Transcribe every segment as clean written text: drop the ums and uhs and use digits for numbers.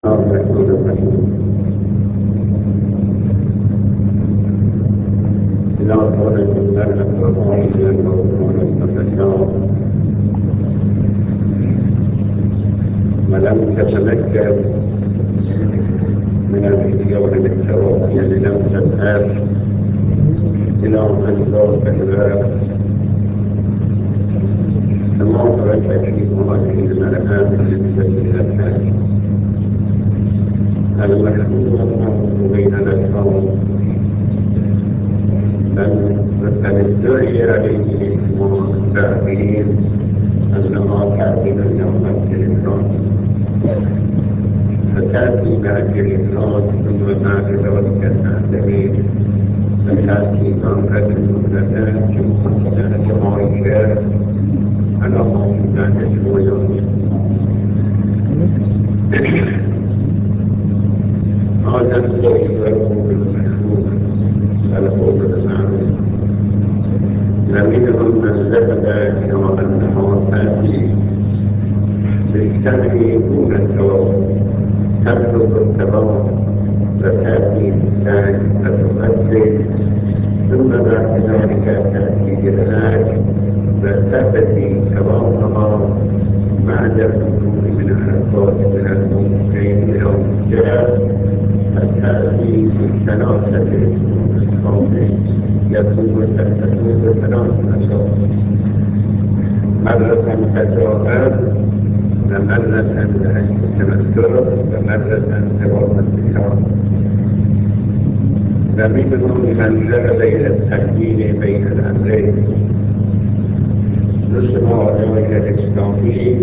الرحمن الرحيم إلى طول الله وطول الموضوع المتشاور ولم تتمكن من الجوع بالتوكل لم تذهب إلى منظور الباب الموضوع التكليف هذه الملكات بالنسبة إلى الحاج المشهور بين الأشخاص بل ادعي عليه التعبير أنها تعبير يوم التلفون فتأتي مع التلفون ثم مع ذلك التعبير فتأتي مرة المدة ثم معيشة على موضوع تسوية هذا القول المشهور القول المعروف ومنهم من ذهب إلى أنه تأتي بالشرع دون الثواب تترك الثواب فتأتي بالثاني فتؤثر ثم بعد ذلك تأتي بالعلاج فتأتي ثوابها بعد الخروج من الأسواق من الممكن أو الجهل تأتي بالثلاثة الصوت يكون ثلاثة أشهر مرة تتوقف ومرة تمثل ومرة ثواب الشهر ومنهم من ذهب إلى التحليل بين الأمرين نسمع رواية الإسلامي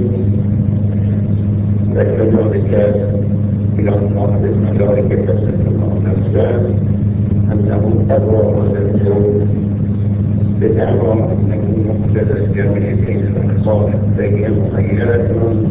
وكذلك إلى بعض الملائكة تسمع نفسها أنه تضاهل الزوج بدعوى أنه مقتضى الجميع بين الأخبار بين مخيرات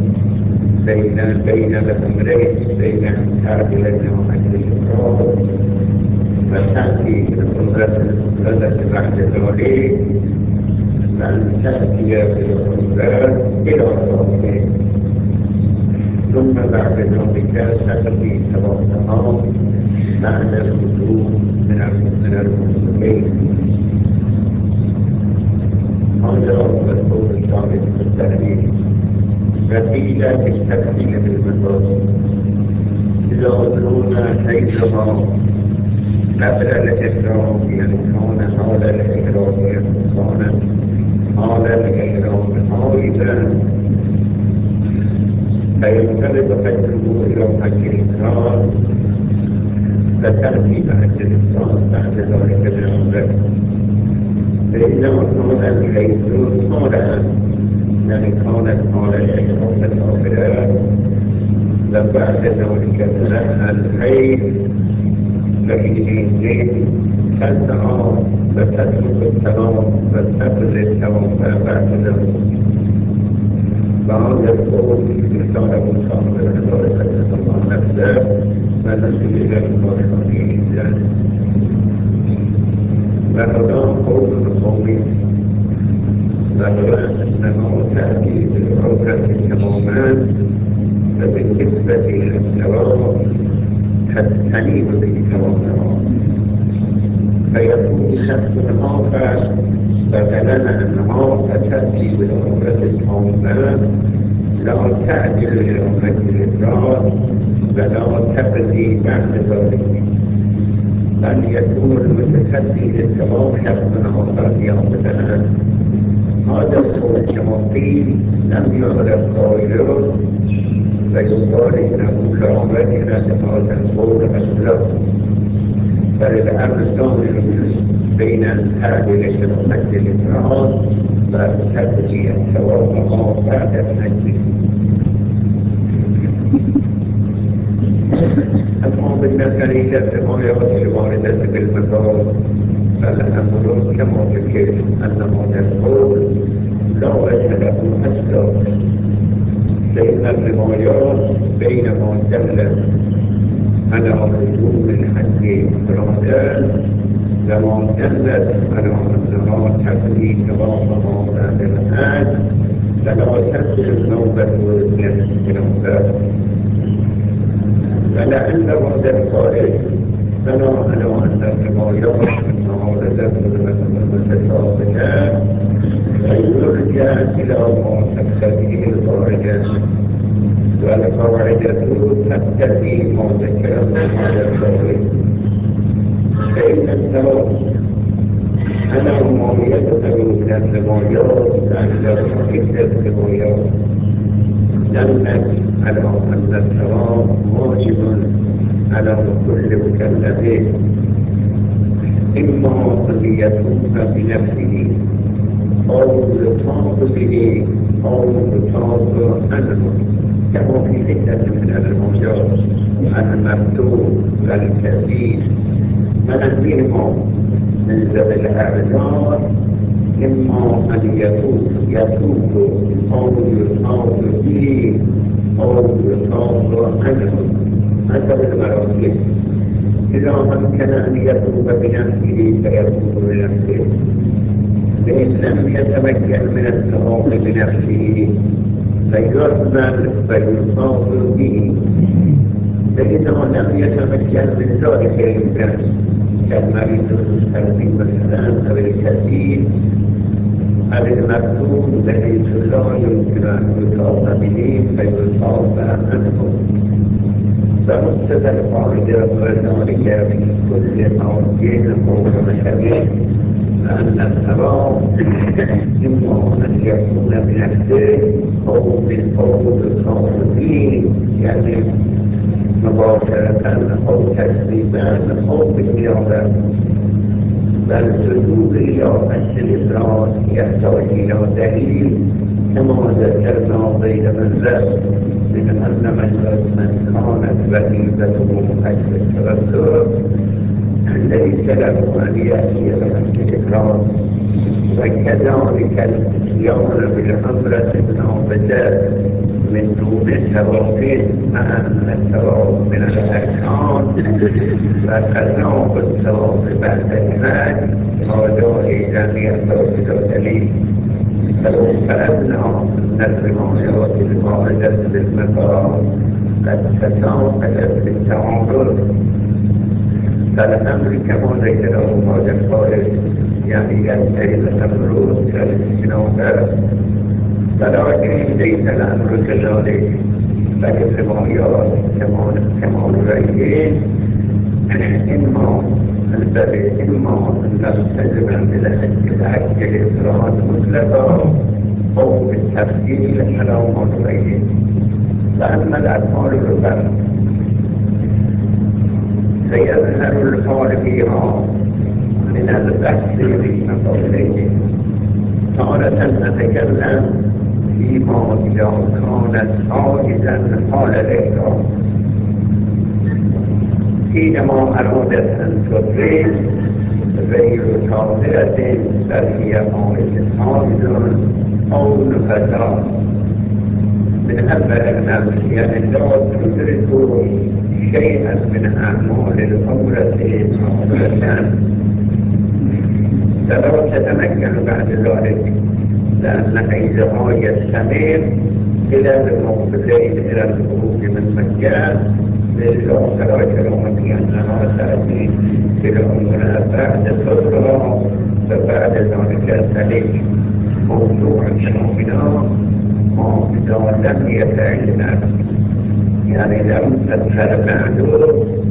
بين الأمرين بين تعديل النوع الإسرار فتأتي الأمرة المفردة بعد ذلك أن تأتي بالأمرات إلى الرسول ثم بعد ذلك تأتي توقعات بعد الخروج من المسلمين هذا هو القول الثابت في التحليل وقيل في التحليل بالمثال إذا أظنون حيثما قبل الإحرام يكون هذا الإحرام يكون هذا الإحرام أيضا فينقلب حجه إلى حج الإحرام فتأتي بعد الإحرام بعد ذلك العمرة فإنه كان الحيث صالحا يعني كانت على الإحرام الأخرى وبعد ذلك تنهى الحيث فإنه تسعى فتترك السلام فتقضي السلام بعد ذلك فهذا القول يختار مصابر ذلك الله نفسه ونسل إلى المرحمين وهذا قول القوم وهو أنه تأتي بالعبرة تماما فبالنسبة للثواب تستنيب بالثواب فيكون شخص آخر فبلغ أنه تأتي بالعبرة التماما لا تعدل لعمرة الإفراد ولا تقضي بعد ذلك بل يكون المتكفي للثواب شخص آخر يقبل هذا القول كما قيل لم يعرف قائله فيقال إنه لا مجال لهذا القول أصلا فالأمر ظاهر بين الحاجة لحج الإفراد وتقضي الثواب بعد الحج أما بالنسبة إلى الروايات الواردة بالمقام فالأمر كما ذكر أن هذا القول لا وجه له أصلا لأن الروايات بينما دلت على لزوم الحج رمضان لما دلت على أنها تقضي ثوابها بعد الحج فلا تكون النوبة والنفس في رمضان ولعل بعض الخارج بناء على أن الروايات معارضة متسابقة فيرجع إلى ما تقتضيه القاعدة، والقاعدة تقتضي ما ذكر هذا الخارج، فإن الثواب على ما يظهر من الروايات على عدة الروايات دلت على أن الثواب واجب على كل مكلف، إما أن يتوب بنفسه أو يطاق به أو يطاق عنه، كما في عدة من الروايات المكتوب والكثير منزلهم من ذوي الأعذار، إما أن يتوب أو يطاق به أو يطاق عنه حسب المراتب. إذا أمكن أن يتوب بنفسه فيتوب بنفسه، فإن لم يتمكن من التوبة بنفسه فيحمل فيصاب به، فإذا لم يتمكن من ذلك النفس كالمريض المستقيم مثلا أو الكثير أو المكتوب بحيث لا يمكن أن يصاب به فيصاب عنه. فمقتضى القاعدة وذلك في كل موضع ومشابه أن الثواب إما أن يكون بنفسه أو بالصالحين، يعني مباشرة أو تسليما أو بالنيابة، بل الرجوع إلى أصل الإفراد يحتاج إلى دليل كما ذكرنا بين منزل من أن من كانت وظيفته أجل التوسل ليس له أن يأتي بالإفراد، وكذلك الاتيان بالأمرة النافذة من دون التوافد مع أن الثواب من الأركان وكذلك الثواب بعد الحج هذا أيضا يحتاج إلى دليل. فلو فرضنا أن الروايات الواردة بالمقام قد تساقطت بالتعارض فالأمر كما ذكره هذا القائل، يعني ينتهي الأمر كالاستنابة، ولكن ليس الأمر كذلك، بل الروايات كما نريد إما أن نلتزم بالحج الإفراد مطلقا أو بالتفصيل على ما نريد. فأما الأفعال الربع فيظهر الحال فيها من البحث في مقابله. تارة نتكلم فيما إذا كانت حاجزا حال الإحرام، حينما أرادت أن تفرد غير طاهرة بل هي حاجز أو نفساء من أول الأمر، يعني لا تدرك شيئا من أعمال العمرة عمرة فلا تتمكن بعد ذلك، لأن حيزها يستمر إلى الموقفين إلى الخروج من مكة للآخرة كرامة أنها تأتي إلى عمرة بعد فترة، فبعد ذلك تلك موضوع شامنا ما إذا لم يفعلنا، يعني لم تدخل بعده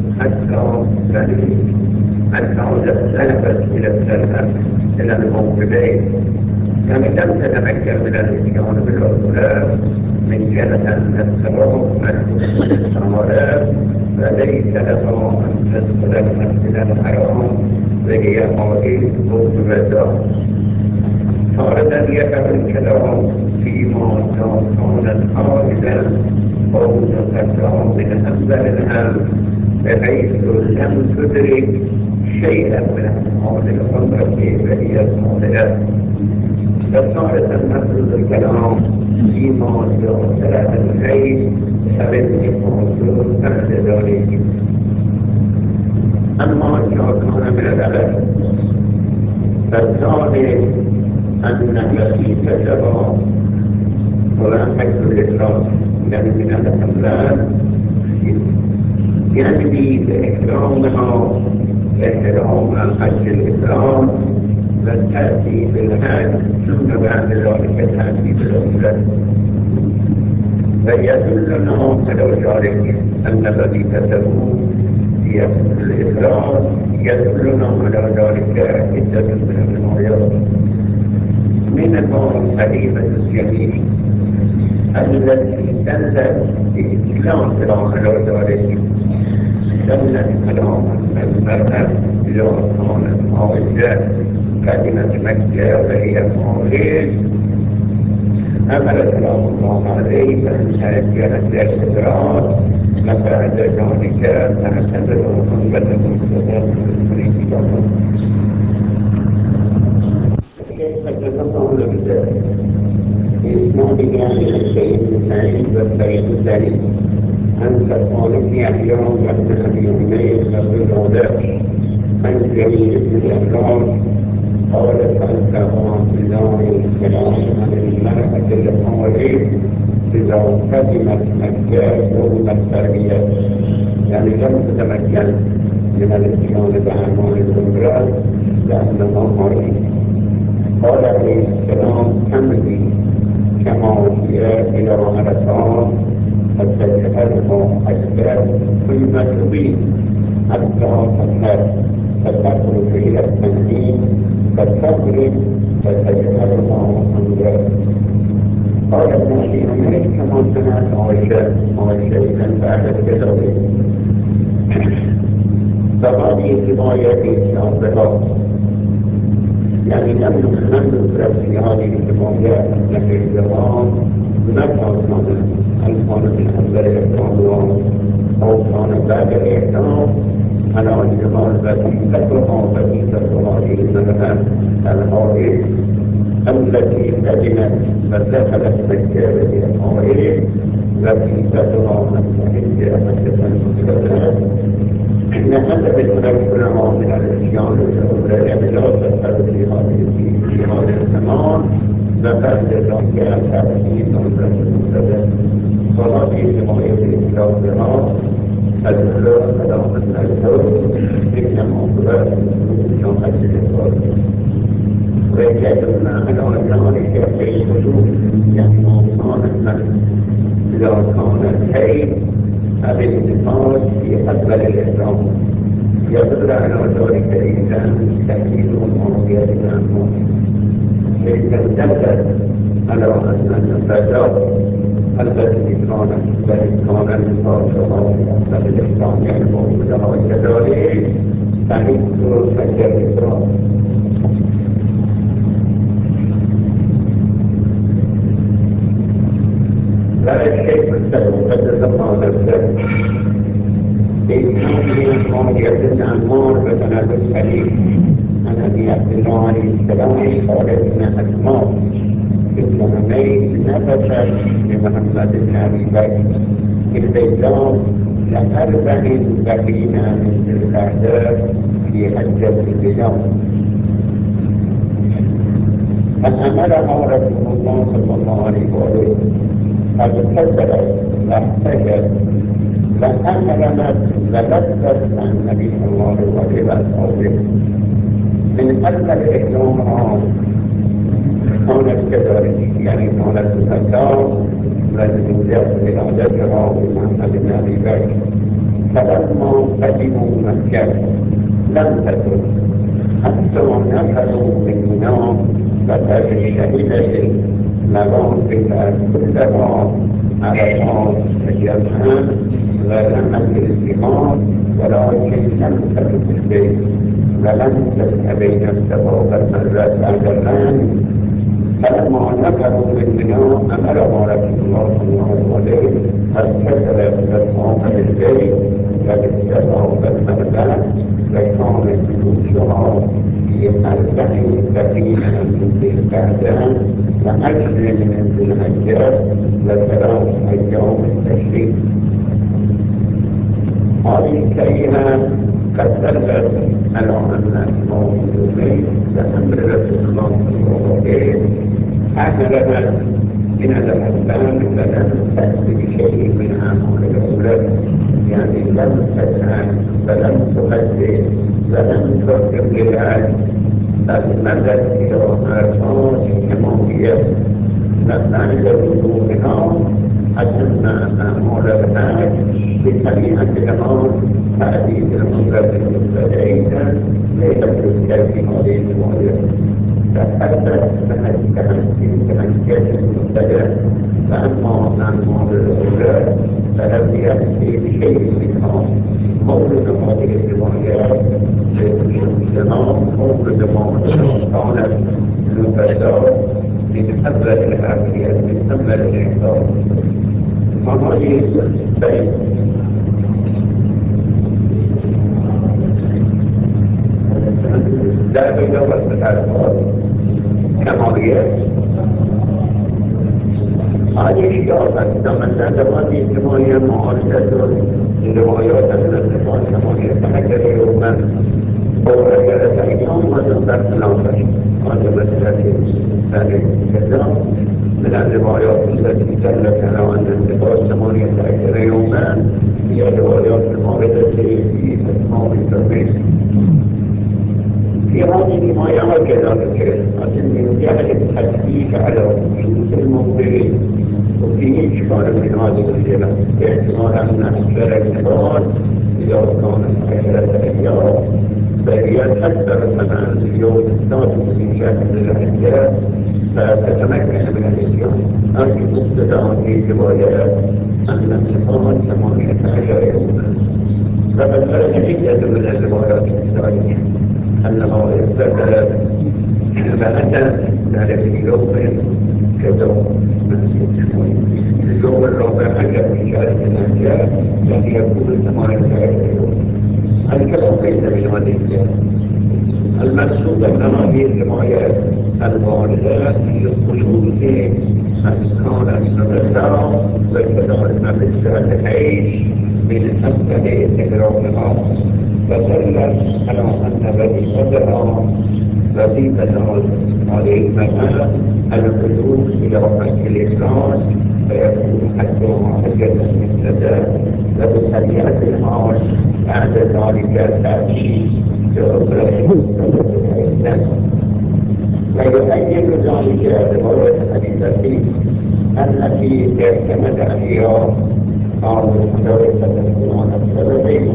حتى ذهبت إلى السلام إلى الموقفين، يعني لم تتمكن من الاتيان بالعقلاء من جهة أن الثواب مكتوب بالثمرات، فليس لها أن تدخل المسجد الحرام وهي هذه الوجوبات. تارة يقع الكلام فيما كانت حادثا أو نفسها من أنبل الأمر بحيث لم تدرك شيئا من هذه العمرة وهي الصالحة. فصارت المفروض الكلام فيما ثلاث الخير فبدأ الموضوع بعد ذلك. أما إذا كان من الألف فالثاني أن وظيفتها هو حج الإخلاص، يعني من الأمران يعني بإكرامها إحرام حج الإكرام فتأتي بالحج ثم بعد ذلك تأتي بالعمرة. فيدلنا على ذلك أن وظيفته هي الإكرام، يدلنا على ذلك عدة من الآيات. منها الحديث الجميل التي دلت بإسلام على ذلك، دلت كلام المرأة إذا كانت عائشة كلمة مكة وهي معرض أمر كلام الله عليه أنها كانت الإدراك فبعد ذلك تعتبر خطبة المستدام بالمريض. كيف تتطور بذلك؟ إسماعيل الشيء الثاني والسيد الثاني أن تكون في أحيان وأن في يومين بالغداء عن جميع الأمراض. قالت الكلام الله الكلام عن المرأة الحوالي إذا قدمت مكة يوم التربية، يعني لم تتمكن من الاتيان بأعمال الأمراض لأنها مريض. قال عليه السلام حمدي كما هي إلى عرفات فتجعلها حجة ثم تبين حتى فتخرج إلى التنزيل فتخرج فتجعلها حجة. قال النبي عمر كما سمعت عائشة إذا بعد الكتاب. فهذه رواية الصحابة يعني لم ندرس في هذه الروايات أن الزمان متى كان من أول الإحرام أو كان بعد الإحرام على الجمال وظيفتها وظيفة هذه المرأة الحائض التي قدمت فدخلت مكة وهي حائض وظيفتها أن تحج حجة المسلمات. إن هذا العلماء من الإسلام الأولى لا تدخل في هذا الزمان وبعد ذلك تأتي عمرة المسلمات. وهذه رواية الإسلام الأولى على أن الحج إنما هو يوم حج الإفراد. ويجعلنا على ذلك في الحدود يعني إذا كان الحج هذه النقاط في أكبر الإحرام يدل على ذلك الإنسان تحديد المواضيع العامة. إذا دلت على أن الفتاة التي كانت المفاصلة في أكبر الإحرام يعني موجودة كذلك تحديد حج الإحرام. لا الشيء مستقبل هذا الشيء إنه يدل عن مار بسند الحديث عن أبي عبد الله عليه السلام قال إن أسماء الصنمين نبتت لمحمد بن أبي بكر في البيضاء لأربع بقين من ذي القعدة في حجة الوداع. فأمرها رسول الله صلى الله عليه وسلم قد كسرت واحتجت فأمرت فلبست عن النبي صلى الله عليه وسلم من أجل الإكرام كانت كذلك يعني كانت تفتاة والزوجات إرادتها بمحمد بن أبي بكر. فلما قدموا مكة لم تكن حتى نفروا من منام فتشهدت المواقف كلها عرفات جمعا ولم الالتماس ولكن لم تكن البيت ولم تستبين السبب المرات عجلان. فلما نفروا من منام أمرها رسول الله صلى الله عليه وسلم فاستسلت الأصحاب البيت فاستسلوا المرات وكانت جلوسها في أربع سفينة من ذي القعدة وعشر من ذي الحجاج وثلاث أيام التشريق. هذه الكلمة قد دلت على أن الموجودين بأمر رسول الله صلى الله عليه وسلم أمرنا من الأسباب فلم تأتي بشيء من أعمال الأولاد يعني لم تسعى ولم تهدئ ولم تركب للعلم المدد إلى آثار النموية نحن بدونها حسنا أعمال الناس بطبيعة الأمر تأتي بالمدة المبتدئة لتبدو في هذه المواضيع فحتى تمكن المبتدأ فأما أعمال الأولاد فلم يأتي بشيء منها مولد هذه الروايات للزمان مولد ما كانت المبتدأ من أول العافية من أول الإحضار وهذه بين لا يجوز الألفاظ كماليات هذه إجابة من هذه الرواية معالجة الروايات التي كمالية فهكذا يوما هو أجل أيام وتنبت الآخر هذا مسألة ثانية كذا من الروايات التي دلت على أن انتقال 18 يوما هي الروايات الموردة في أسماء الترمذي في هذه الرواية كذلك أن يجعل التحقيق على وجود المخبرين وفيه إشكال من هذه الجهة باعتبار أن أكثر النقاط إذا كانت 10 أيام فهي أكثر من اليوم الثالث في شهر الحجة فتتمكن من الإسلام أرجو مبتدأ في روايات أن النقاط 18 يوما فقد عدة من الروايات الثانية أنه ابتدأ فأتى ذلك اليوم كذا اليوم الرابع عشر من شهر الحجة الذي يكون 18 يوم الكلام ليس من هذه المقصود أن هذه الروايات الواردة في خصوص أذكار المبتدأ وكذلك بالصالحين من أفضل إكرامها فدلت على أن بني بدر وظيفة هذه المرأة الخلود إلى حج الإسلام فيكون حجها حجة مبتدأ وبطبيعة الحال بعد ذلك تأتي ويؤيد ذلك رواية الحديثة التي اعتمد عليها قال مدرسة القرآن السببين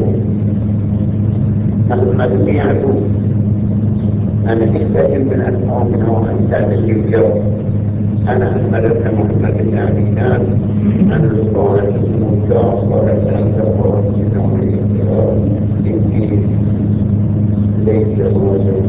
المجميعة أن حدة من أصحابنا وأن تأتي اليوم أنا الملك محمد بن عبدان أن القرآن الموسى ورسالة القرآن الإنجيل ليس موجود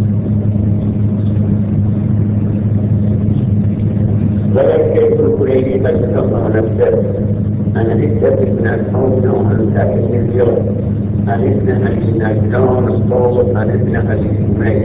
ولكن الكليني بل تقع نفسه أنا حدة من أصحابنا وأن تأتي اليوم عن ابن أبي نجار الصوت عن ابن أبي سمير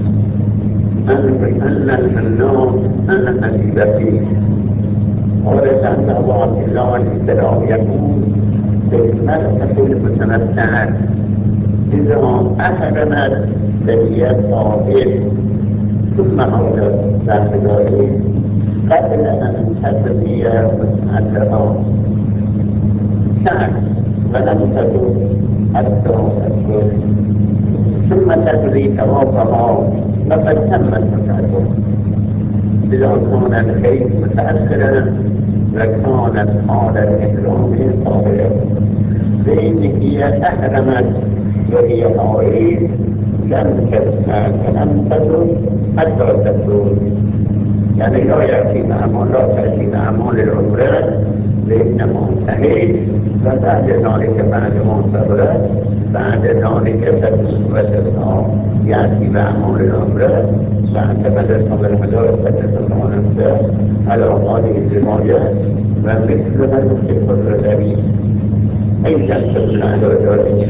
أن الحنان أنا أبي بكير ورسالة أبو عبد الله عليه السلام يقول بالمرأة المتمتعة إذا أحرمت فهي طاهر ثم عودت بعد ذلك قبل أن تبني متعتها سعت ولم تدر حتى تدر ثم تدري توافها لقد تمت متعته إذا كان الكيس متأثرا لكانت حال الإكرام طاهرة فإن هي أحرمت وهي طاهرة لم تسمع فلم تدر حتى تدر يعني لا يأتي معمول لا تأتي معمول العمرة لإنه سهيل فبعد ذلك بعد ما صبرت بعد ذلك تتسوى يأتي معمول العمرة بعد بدأ صبر مدار فتتسوى نفسه على هذه الرواية ومثلها يصف الرذبي أي تنسل على ذلك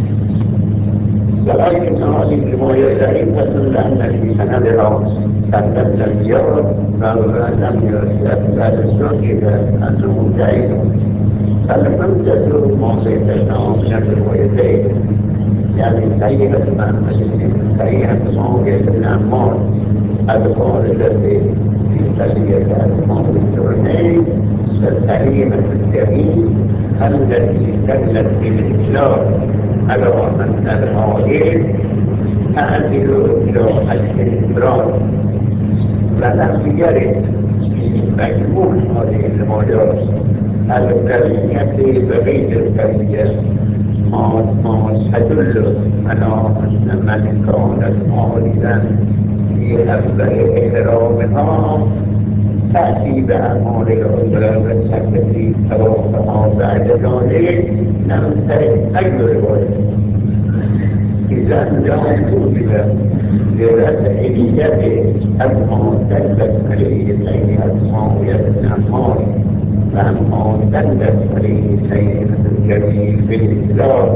ولكن هذه الرواية ضعيفة لأن في سندها سند اليوم فلم يثبت الزوج أنه ضعيف فالحجة موضعتها من الروايتين يعني سيئة سيئة موضعة الأعمال الخالدة في سبيل أسماء السرنين فالسليمة الجميل التي دلت بالإسلام على أن الغالب تعدل إلى الاستقرار ولم يرد في مجموع هذه الموضوع البرية بغير البرية ما تدل على أن من كانت عالما في أول إحرامها تأتي بأعمال العمرة والتكليف ثوابها بعد ذلك لم ترد أي رواية. إذا لا وجود لرفع اليد أما دلت عليه سيئة معاوية بن عمار فأما دلت عليه سيئة الجميل بالإسلام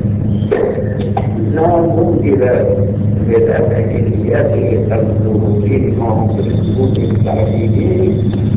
لا موجب لرفع اليد الظهورهما بالسجود التعليمي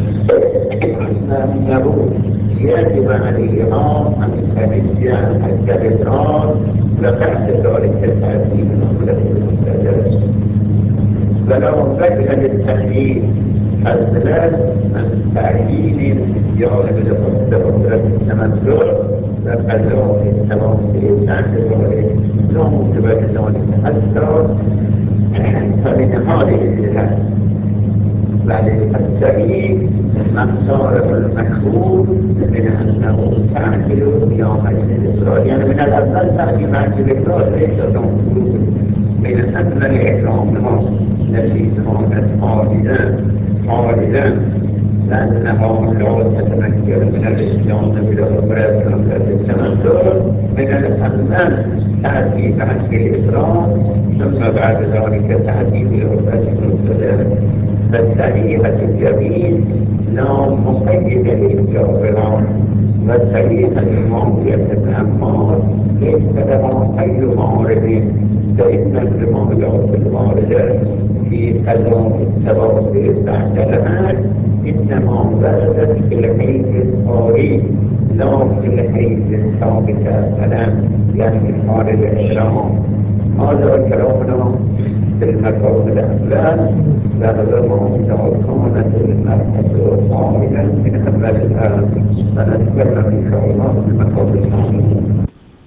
أنه يجب عليها أن تمشي حتى الإدراك وبعد ذلك التأثير نقلة المستجد ولو بدل التحليل حصلا من تعيين جانب القدرة التمثل وقضاء التواصل بعد ذلك لا موجب ذلك حتى فمن هذه الجهات بعد التأثير مقصار المشهور من أنه تعجل يوم الإسراء يعني من الأفضل تعجل بعد الإسراء ليس موجود من أجمل إكرامها التي كانت خالدا لأنها لا تتمكن من الإسلام بالعمرة التمثل من الأفضل تأتي بعد الإسراء ثم بعد ذلك تأتي بالعمرة المبتدأ فالسريعة الجميل لا مقيد للجابرة والسريعة المعوية بن عمار ليس لها أي معارض فإن الرمايات الواردة في قضاء التواصل بعد العهد إنما وردت في الحيز الطارئ لا في الحيز الثابت أبدا يعني خارج الإحرام. هذا كلامنا في المقام الأولى لربما كانت المرأة قائلا من أولها فنتكلم إن شاء الله في المقام الثاني.